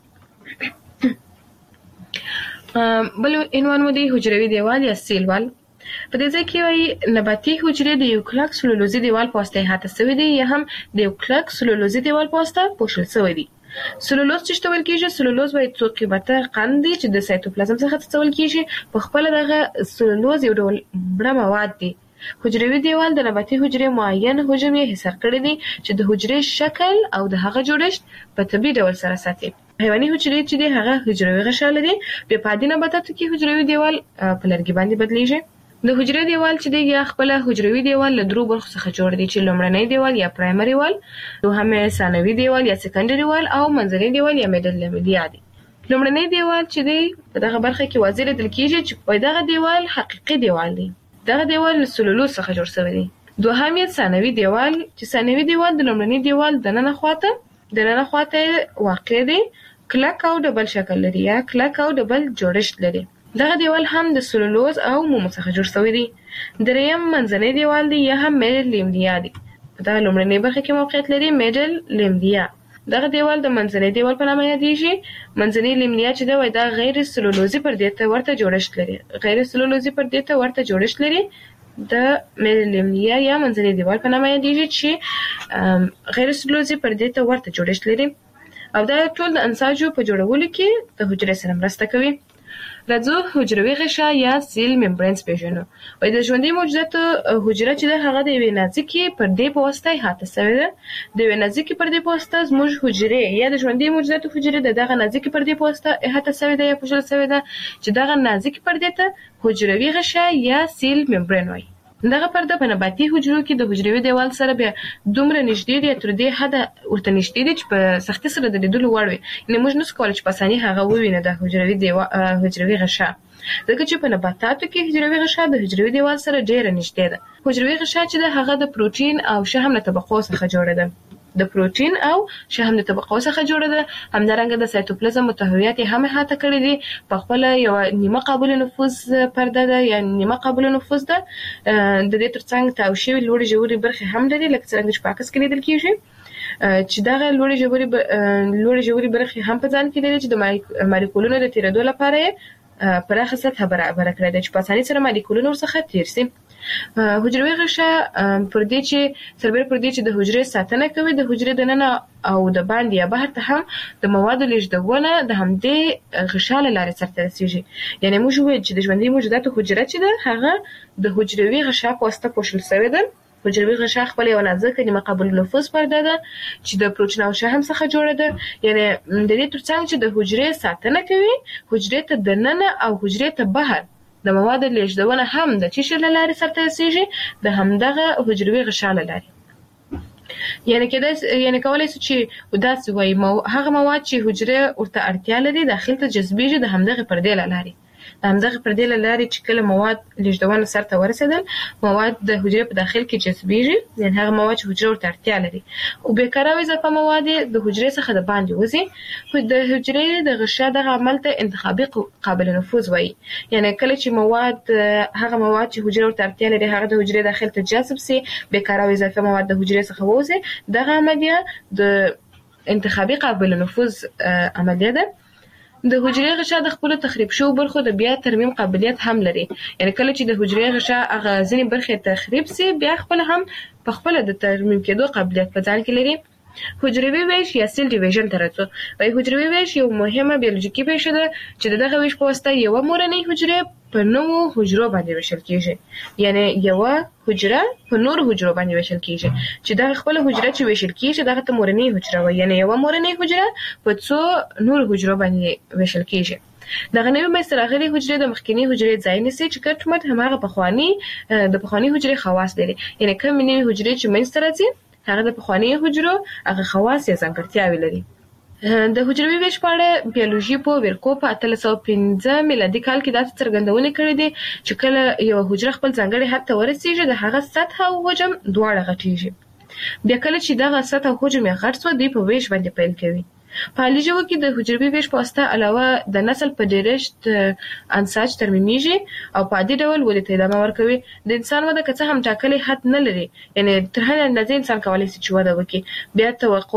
بل عنوان مو دی حجروي دیوال یا سیل وال. په دې ځای کې وایي نباتي حجرې د یو کلک سلولوزي دیوال په واسطه احاطه شوي دي یا هم د یو کلک سلولوزي دیوال په واسطه پوښل شوي دي. سلولوز چې ویل کېږي، سلولوز وایي څو قیمته قند دي چې د سایتوپلازم څخه څول کېږي. په خپل دغه سلولوز یو ډول مړه مواد دي. حجروي دیوال د نباتي حجرې معین حجم یې حصار کړی دي چې د حجرې شکل او د هغه جوړښت په طبیعي ډول سره ساتي. حیواني حجرې چې دي هغه حجروي غشا لري. بیا په عادي نباتاتو کې حجروي دیوال په لرګي باندې بدلیږي. د حجرې دیوال چې دی یا خپل حجروي دیوال له درو برخو څخه جوړ دی چې لومړنی دیوال یا پرایمري وال، دوهم ثانوي دیوال یا سکندري وال او منځنی دیوال یا میډل لیملیا دی. لومړنی دیوال چې دی په دغه برخه کې واضح لیدل کېږي چې دغه دیوال حقیقي دیوال دی. دغه دیوال له سلولوز څخه جوړ شوی دی. دوهم یې ثانوي دیوال چې ثانوي دیوال د لومړني دیوال د ننه خواته واقع دی، کلک او ډبل شکل لري یا کلک او ډبل جوړښت لري. دغه دیوال هم د سلولوز او مومو څخه جوړ شوی دی. دریم منځنی دیوال دی یا هم میډل لیملیا دی. دا لومړنۍ برخه کې موقعیت لري، میډل لیملیا. دغه دیوال د منځنی دیوال په نامه یادېږي. منځنی لیملیا چې دا وایي دا غیر سلولوزي پردې ته ورته جوړښت لري. غیر سلولوزي پردې ته ورته جوړښت لري. د میډل لیملیا یا منځنی دیوال په نامه یادېږي چې غیر سلولوزي پردې ته ورته جوړښت لري او دا ټول د انساجو په جوړولو کې د حجرې سره مرسته کوي. راځو حجروي غشا یا سیل ممبرینز پیژنو. وایي د ژوندي موجوداتو حجره چې ده هغه د یوې نازکې پردې په واسطه احاطه شوې ده. د یوې نازکې پردې په واسطه زموږ حجرې یا د ژوندي موجوداتو حجرې د دغه نازکې پردې په واسطه احاطه شوې ده یا پوښل شوې ده چې دغه نازکې پردې ته حجروي غشا یا سیل ممبرین وایي. دغه پرده په نباتي حجرو کې د حجروي دیوال سره بیا دومره نږدې دی تر دې حده ورته نږدې دی چې په سختۍ سره د لیدلو وړ وي. یعنې موږ نشو کولی چې په اساني هغه ووینو د حجروي غشا، ځکه چې په نباتاتو کې حجروي غشا د حجروي دیوال سره ډېره نږدې ده. حجروي غشا چې ده هغه د پروټین او شحم له طبقو څخه جوړه ده. د پروټین او شحم د طبقو څخه جوړه ده. همدارنګه د سایتوپلازم محتویات یې هم احاطه کړي دي. په خپله یوه نیمه قابل نفوذ پرده ده یا نیمه قابل نفوذ ده. د دې ترڅنګ تاو شوي لوړې ژورې برخې هم لري لکه څرنګه چې په عکس کې لیدل کېږي چې دغه لوړې ژورې برخې هم په ځان کې لري چې د مالیکولونو د تېرېدو لپاره یې پراخه سطحه برابره کړې ده چې په اسانۍ سره مالیکولونه ورڅخه تېر شي. حجروي غشا پردې چې سربېره پردې چې د حجرې ساتنه کوي، د حجرې دننه او د باندې یا بهر ته هم د موادو لیږدونه د همدې غشا له لارې سرته رسېږي. یعنې موږ وویل چې د ژوندي موجوداتو حجره چې ده هغه د حجروي غشا په واسطه پوښل شوې ده. حجروي غشا خپل یو نازکه نیمه قابل نفوذ پرده ده چې د پروټین او شحم څخه جوړه ده. یعنې د دې ترڅنګ چې د حجرې ساتنه کوي، حجرې ته دننه او حجرې ته بهر د موادو لیږدونه هم د چی شي له لارې سرته رسېږي، د همدغه حجروي غشا له لارې. یعنی کولای شي چې داسې وایي هغه مواد چې حجره ورته اړتیا لري داخل ته جذبېږي د همدغه پردې له لارې. د همدغه پردې له لارې چې کله مواد لیږدونه سر ته ورسېدل مواد د حجرې په داخل کې جذبېږي، یعنې هغه مواد چې حجره ورته اړتیا لري او بیکاره او اضافه مواد د حجرې څخه د باندې وځي. خو د حجرې د غشا دغه عمل ته انتخابي قابل نفوذ وایي. یعنې کله چې هغه مواد چې حجره ورته اړتیا لري هغه د حجرې داخل ته جذب سي، بیکاره او اضافه مواد د حجرې څخه ووځي، دغه عملیه د انتخابي قابل نفوذ عملیه ده. د حجرې غشا د خپل تخریب شو برخو د بیا ترمیم قابلیت هم لري. یعنی کله چې د حجرې غشا هغه ځینې برخې تخریب سي بیا خپل هم په خپل د ترمیم کېدو قابلیت په ځان کې لري. حجروي ویش یا سیل ډیویژن ته راځو. حجروي ویش یو مهمه بیولوژیکي پیښه ده چې دغه ویش په واسطه یو مورنۍ حجره په نوو حجرو باندې ویشل کیږي. یعنی یو حجره په نور حجرو باندې ویشل کیږي چې دغه خپل حجره چې ویشل کیږي دغه ته مورنۍ حجره وایي. یعنی یو مورنۍ حجره په څو نور حجرو باندې ویشل کیږي. دغه نوې منځته راغلي حجرې د مخکینی حجرې ځای نیسي چې کټ مټ هماغه د پخواني حجرې خواص لري. یعنی کوم نوې حجرې چې منځته راځي هغه د پخواني حجرو هغه خواص یا ځانګړتیاوې لري. د حجروي ویش په اړه بیولوژي په ورکو په 1815 میلادي کال کې داسې څرګندونې کړې دي چې کله یو حجره خپل ځانګړي حد ته ورسیږي د هغه سطح او حجم دواړه غټیږي. بیا کله چې دغه سطح او حجم یې غټ شو دوی په ویش باندې پیل کوي. په حالي ژوو کې د حجروي ویش په واسطه علاوه د نسل په ډیرښت انساج ترمیمیږي او په عادي ډول ودې ته ادامه ورکوي. د انسان وده که څه هم ټاکلي حد نه لري، یعنې تر هغې اندازې انسان کولی شي چې وده وکړي، بیا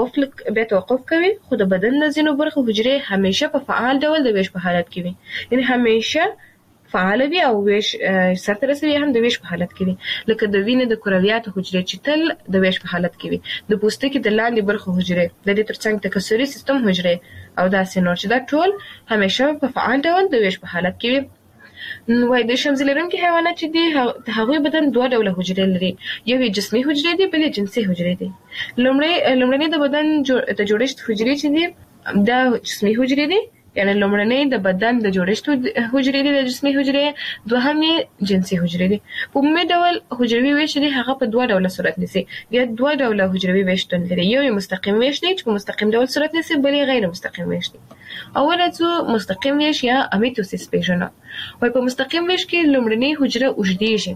توقف کوي. خو د بدن د ځینو برخو حجرې همیشه په فعال ډول د ویش په حالت کې وي. یعنې همیشه فعال وي او ویش سرته رسوي هم د ویش په حالت کې وي. لکه د وینې د کرویاتو حجرې چې تل د ویش په حالت کې وي، د پوستکي د لاندې برخو حجرې، د دې ترڅنګ تکثري سیستم حجرې او داسې نور چې دا ټول همیشه په فعال ډول د ویش په حالت کې وي. وای د شمزي لرونکي حیوانات چې دي هغوی بدن دوه ډوله حجرې لري، یو یې جسمي حجرې دي بل یې جنسي حجرې دي. لومړنۍ د بدن د جوړښت حجرې چې دي دا جسمي حجرې دي، یعنی لومړنۍ د بدن د جوړښت حجرې دي د جسمي حجرې، دوهم یې جنسي حجرې دي. په عمومي ډول حجروي ویش دي هغه په دوه ډوله صورت نیسي. بیا دوه ډوله حجروي ویش لري، یو یې مستقیم ویش دی چې په مستقیم ډول صورت نیسي، بل یې غیر مستقیم ویش دی. اول څو مستقیم ویش یا امیتوسیس پیژنه. وای په مستقیم ویش کې لومړنۍ حجره اوږدیږي،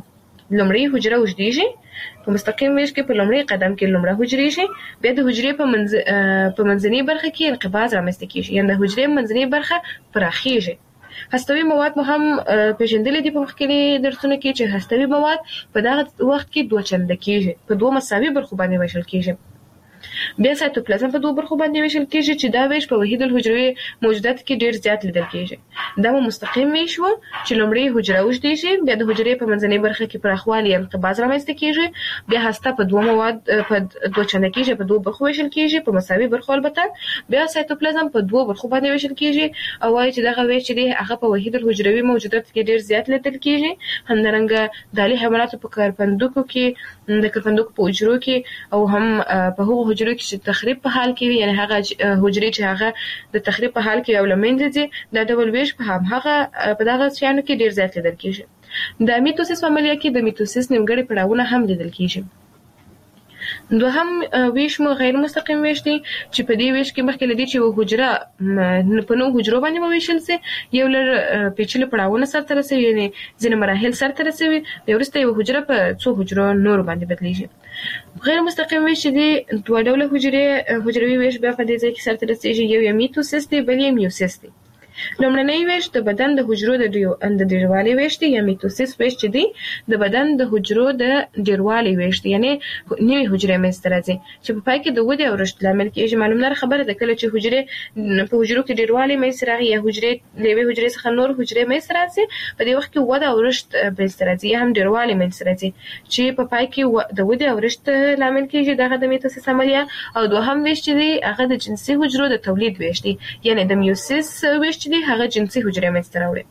په مستقیم ویش کې په لومړي قدم کې لومړی حجرې شي، بیا د حجرې په منځنۍ برخه کې انقباض رامنځته کیږي، یعنی د حجرې منځنۍ برخه پراخیږي. هستوي مواد مو هم پیژندلې دي په مخکینی درسونو کې چې هستوي مواد په دغه وخت کې دوه چنده کیږي، په دوه مساوي برخو باندې ویشل کیږي. بیا سایتوپلازم په دوه برخو باندې ویشل کیږي چې دا ویش په وحید الحجروي موجودات کې ډیر زیات لیدل کیږي. دا مستقیم ویش و چې لومړی حجره اوږدیږي، بیا د حجرې په منځنۍ برخه کې پراخوالی انقباض رامنځته کیږي، بیا هسته په دوه مواد په دوه چنده کیږي، په دوه برخو ویشل کیږي، په مساوي برخو البته. بیا سایتوپلازم په دوه برخو باندې ویشل کیږي او وايي چې دغه ویش دی هغه په وحید الحجروي موجودات کې ډیر زیات لیدل کیږي. همدارنګه دالي حیواناتو په کرپندوکو کې د کرپندوکو په حجرو کې او هم په هغو حجرو کې چې تخریب په حال کې وي، یعنی هغه حجرې چې هغه د تخریب په حال کې او لمنځه دي، دا ډول ویش په هغه په دغه شیانو کې ډیر زیات لیدل کیږي. د میتوسیس عملیه کې د میتوسیس نیمګړي پړاوونه هم لیدل کیږي. دوهم ویش مو غیر مستقیم ویش دی چې په دې ویش کې مخکې لدی چې حجره په نو حجرو باندې ویشل سي، یو لر پیچلي پړاوونه سره تر رسوي، یعنی ځینې مراحل سره تر رسوي، بیا وروسته یو حجره په څو حجرو نور باندې بدلیږي. غیر مستقیم ویش دی دوه ډوله حجروي ویش بیا په دې ځای کې سره تر رسیږي، یو یې میتوسیس دی بل یې میوسیس دی. لومړنی ویش د بدن د حجرو د ډیروالي ویش دی، یا میتوسیس ویش چې دی د بدن د حجرو د ډیروالي ویش دی، یعنی نوې حجرې منځته راځي چې په پای کې د ودې او رشد لامل کېږي. معلومه خبره ده کله چې حجرې په حجرو کې ډیروالي منځته راغی یا حجرې له یوې حجرې څخه نور حجرې منځته راځي، په دې وخت کې وده او رشد منځته راځي یا هم ډیروالي منځته راځي چې په پای کې د ودې او رشد لامل کېږي. دغه د میتوسیس عملیه. او دوهم ویش چې دی هغه د جنسي حجرو د تولید ویش دی، یعنی د میوسیس ویش چې دی هغه جنسي حجرې منځته راوړي.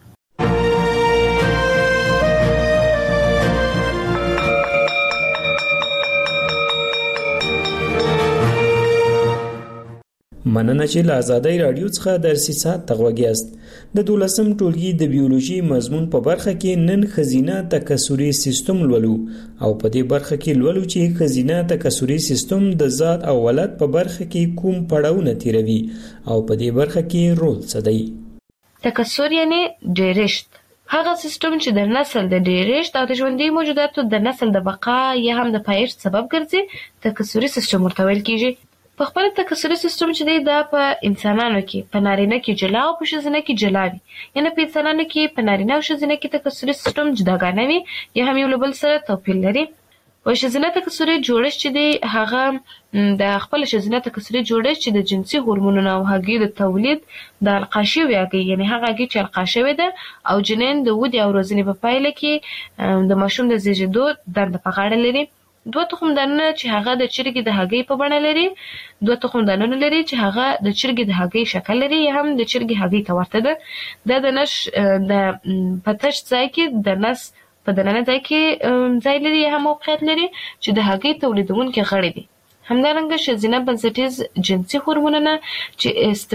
مننه چې له آزادۍ رادیو څخه درسي سات تغوږیاست. د 12م ټولګي د بیولوژي مضمون په برخه کې نن خزینه تکثري سیستم لولو او په دې برخه کې لولو چې خزینه تکثري سیستم د ذات او ولادت په برخه کې کوم پړاوونه تیروي او په دې برخه کې رول څه دی. تکثر یعنی ډیرښت، هغه سیستم چې د نسل د ډیرښت او د ژوندي موجوداتو د نسل د بقا یا هم د پایښت سبب ګرځي، تکثري سیستم ورته ویل کیږي. په خپل تکثري سیستم چې دی دا په انسانانو کې په نارینه کې جلا او په ښځینه کې جلا وي، یعنی په انسانانو کې په نارینه او ښځینه کې تکثري سیستم جداګانه وي یا هم یو له بل سره توپیر لري. په ښځینه تکثري جوړښت چې دی هغه د خپل ښځینه تکثري جوړښت چې د جنسي هورمونونو او هګۍ د تولید د القا شوې هګۍ، یعنی هغه هګۍ چې القا شوې ده او جنین د ودې او روزنې په پایله کې د ماشوم د زیږیدو دنده په غاړه لري. 2 تخمدانونه چې هغه د چرګې د هګۍ په بڼه لري، 2 تخمدانونه لري چې هغه د چرګې د هګۍ شکل لري یا هم د چرګې هګۍ ته ورته ده. دا د نش د پتش ځای کې د نس په دننه ځای کې ځای لري یا هم موقعیت لري چې د هګۍ تولیدونکي غړي دي. همدارنګه ښځینه بنسټیز جنسي هورمونونه چې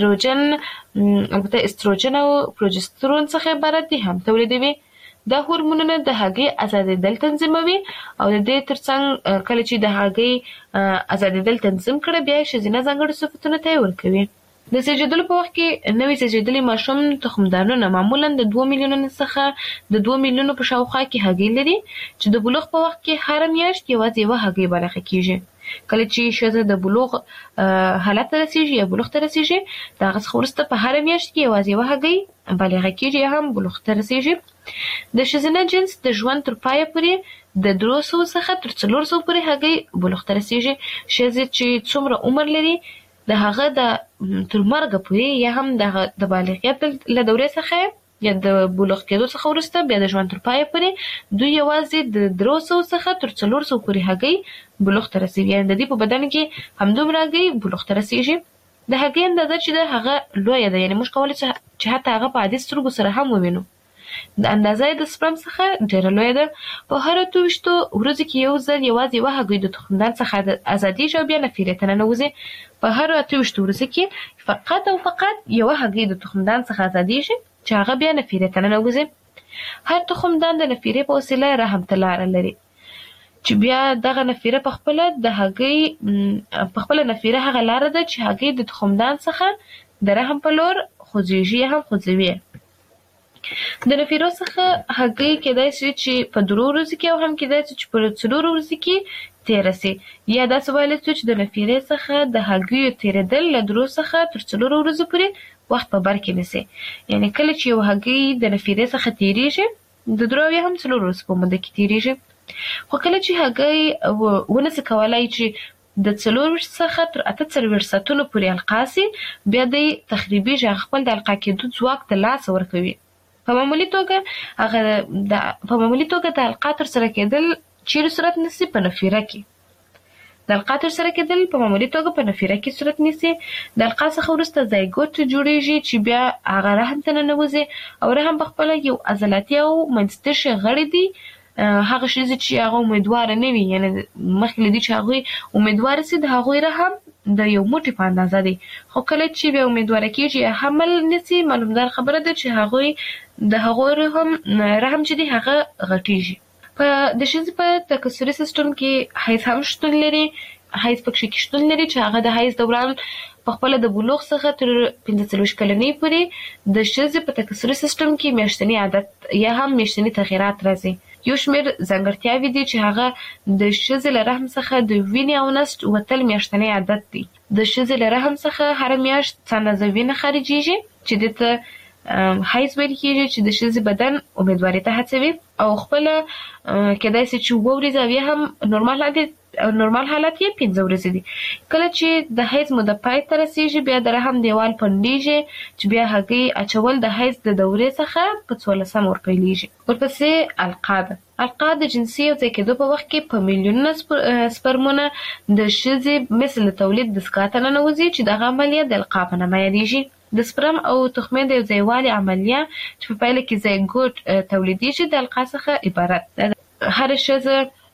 البته استروجن او پروجسترون څخه عبارت دي هم تولیدوي. دا هورمونونه د هګۍ ازادېدل تنظیموي او د دې ترڅنګ کله چې د هګۍ ازادېدل تنظیم کړي بیا ښځینه ځانګړي صفتونه ته ورکوي. د زیږیدلو په وخت کې نوې زیږیدلي ماشوم تخمدانونه معمولا د 2 میلیونو څخه د 2 میلیونو په شاوخوا کې هګۍ لري چې د بلوغ په وخت کې هر میاشت یوازې یوه هګۍ بالغه کیږي. کله چې ښځه د بلوغ حالت ته رسیږي یا بلوغ ته رسیږي د هغه څخه وروسته په هر میاشت کې یوازې یوه هګۍ بالغه کیږي یا هم بلوغ ته رسیږي. د ښځینه جنس د ژوند تر پایه پورې د 300 څخه تر 400 پورې هګۍ بلوغ ته رسیږي. ښځې چې څومره عمر لري د هغه د تر مرګه پورې یا هم د بالغیت له دورې څخه یا د بلوغ کېدو څخه وروسته بیا د ژوند تر پایه پورې دوی یوازې د 300 څخه تر 400 پورې هګۍ بلوغ ته رسیږي، یعنی د دې په بدن کې همدومره هګۍ بلوغ ته رسیږي. د هګۍ اندازه چې ده هغه لویه ده، یعنی موږ کولی چې حتی هغه په عادي سترګو سره هم ووینو. د اندازه د سپرم څخه ډېره لویه ده. په هره 22 ورځو کې یو ځل یوازې یوه هګۍ د تخمدان څخه ازادیږي او بیا نفیرې ته ننوځي. په هره 28 ورځو کې فقط او فقط یوه هګۍ د تخمدان څخه ازادیږي چې هغه بیا نفیرې ته ننوځي. هر تخمدان د نفیرې په وسیله رحم ته لاره لري چې بیا دغه نفیره په خپله د هګۍ په خپله نفیره هغه لاره ده چې هګۍ د تخمدان څخه د رحم په لور خوځېږي یا هم خوځوي. د نفیرو څخه هګۍ کېدای شي چې په 3 ورځو کې او هم کېدای شي چې په 4 ورځو کې تېره سي، یا داسې ویلی شو چې د نفیرې څخه د هګیو تېرېدل له 3 څخه تر 4 ورځو پورې وخت په بر کې نیسي. یعنی کله چې یو هګۍ د نفیرې څخه تېرېږي د 3 یا هم 4 ورځو په موده کې تېرېږي. خو کله چې هګۍ ونسي کولی چې د 4 څخه تر 48 ساعتونو پورې القا سي، بیا دی تخریبیږي، هغه خپل د القا کېدو ځواک د لاسه ورکوي. په معمولي توګه د القا ترسره کېدل چیرې صورت نیسي؟ په نفیره کې. د القا ترسره کېدل په معمولي توګه په نفیره کې صورت نیسي. د القا څخه وروسته زایګوت جوړیږي چې بیا هغه رحم ته ننوځي او رحم په خپله یو عضلاتي او منځتشي غړي دي. هغه ښځې چې هغه امیدواره نه وي، یعنی مخکې له دې چې هغوی امیدواره سي، د هغوی رحم د یو موټي په اندازه دی. خو کله چې بیا امیدواره کېږي یا حمل نیسي، معلومدار خبره ده چې هغوی د هغوی رحم چې دی هغه غټیږي. د ښځې په تکثري سیستم کې حیض هم شتون لري. حیض پکې شتون لري چې هغه د حیض دوران په خپله د بلوغ څخه تر 45 کلنۍ پورې د ښځې په تکثري سیستم کې میاشتني عادت یا هم میاشتني تغیرات راځي. یو شمېر ځانګړتیاوې دي چې هغه د ښځې له رحم څخه د وینې او نسج وتل میاشتنی عادت دی. د ښځې له رحم څخه هره میاشت څه اندازه وینه خارجېږي چې دې ته حیض ویل کېږي، چې د ښځې بدن امیدوارۍ ته هڅوي او خپله کېدای شي چې 7 ورځې او یا هم نورمال حالت یې 15 ورځې دي. کله چې د حیض موده پای ته رسېږي بیا د رحم دیوال پنډېږي چې بیا هګۍ اچول د حیض د دورې څخه په 14 ورپیلېږي. ورپسې القا ده. القا د جنسي یوځای کېدو په وخت کې په میلیونونه سپرمونه د ښځې مثل د تولید دستګاه ته ننوځي چې دغه عملیه د القا په نامه یادېږي. د سپرم او تخمې د یوځایوالي عملیه چې په پایله کې زایګوټ تولیدېږي د القا څخه عبارت ده. هره ښځه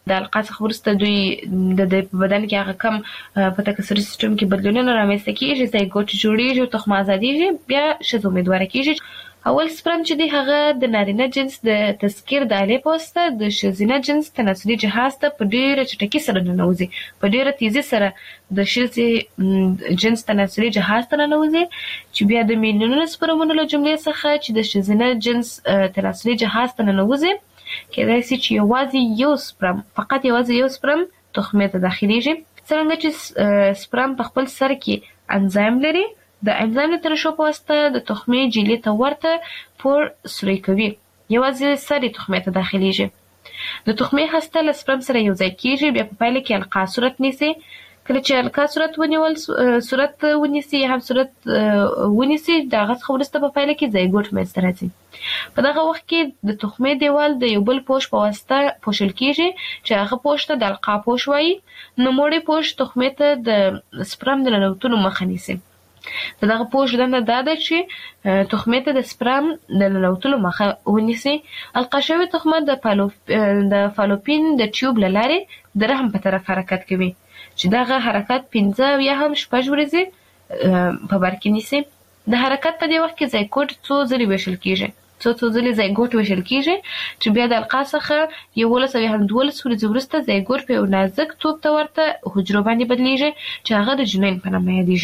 د القا څخه وروسته دوی د بدن کې هغه کم په تکثري سیستم کې بدلونونه رامنځته کیږي، زایګوټ جوړیږي او تخم ازادیږي، بیا ښځه امیدواره کیږي. اول سپرم چې دی هغه د نارینه جنس د تذکیر د آلې په واسطه د ښځینه جنس تناسلي جهاز ته په ډیره چټکۍ سره ننوځي، په ډیره تیزی سره د ښځې جنس تناسلي جهاز ته ننوځي، چې بیا د میلیونونو سپرمونو له جملې څخه چې د ښځینه جنس تناسلي جهاز ته ننوځي کېدای شي چې یوازې یو سپرم، فقط یوازې یو سپرم تخمې ته داخليږي. څرنګه چې سپرم په خپل سر کې انزایم لري، د انزایم د ترشح په واسطه د تخمې جیلې ته ورته پور سوري کوي، یوازې سر تخمې ته داخليږي. د تخمې هسته له سپرم سره یو ځای کیږي، بیا په پایله کې القا صورت نیسي. کله چې القا صورت ونیسي یا هم صورت ونیسي، د هغه څخه وروسته په پایله کې زایګوټ منځته راځي. په دغه وخت کې د تخمې دیوال د یو بل پوښ په واسطه پوښل کیږي چې هغه پوښ ته د القا پوښ وایي. نوموړی پوښ تخمې ته د سپرم د ننوتلو مخه نیسي. دغه پوښ دنده دا ده چې تخمې ته د سپرم د ننوتلو مخه ونیسي. القا شوې تخمه د فالوپین د ټیوب له لارې د رحم په طرف حرکت کوي، چې دغه حرکت 15 یا هم 6 ورځې په بر کې نیسي. د حرکت په دې وخت کې زایګوټ څو ځلې ویشل کیږي، څو ځلې زایګوټ ویشل کیږي، چې بیا د القا څخه 11 یا هم 12 ورځې وروسته زایګوټ په یو نازک توپ ته ورته حجرو باندې بدلیږي، چې هغه د جنین په نامه یادیږي.